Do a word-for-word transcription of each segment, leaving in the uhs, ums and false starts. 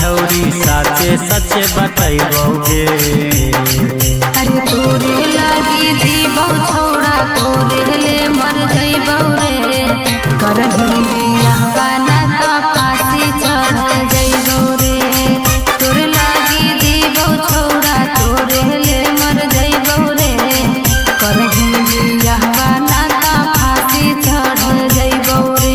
छौरी साचे सचे बतैबोगे। अरे तोरे लागी जीवो छौड़ा तोरे ले मर जइबो रे। करही बियाहवा ना त फांसी चढ़ जइबो रे। तोरे लागी जीवो छौड़ा तोरे ले मर जइबो रे। करही बियाहवा ना त फांसी चढ़ जइबो रे।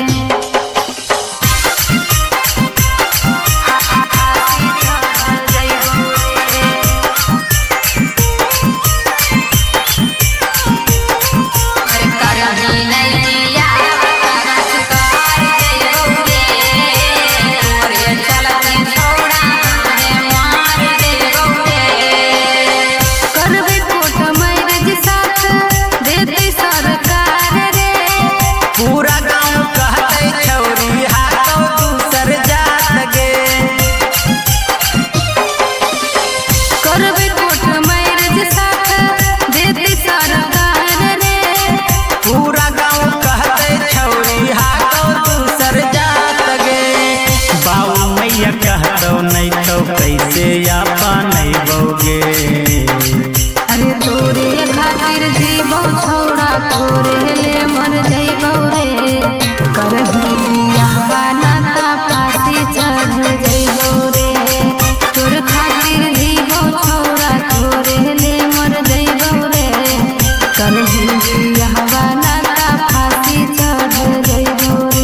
कहतो नहीं तो कैसे आपा नहीं बोगे। अरे तोरे खातिर जीवो छौड़ा तोरे ले मर जइबो रे। करही बियाहवा ना त फांसी चढ़ जइबो रे। तोर खातिर जीवो छौड़ा तोरे ले मर जइबो रे। करही बियाहवा ना त फांसी चढ़ जइबो रे।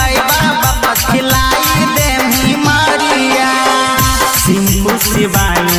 शिवानी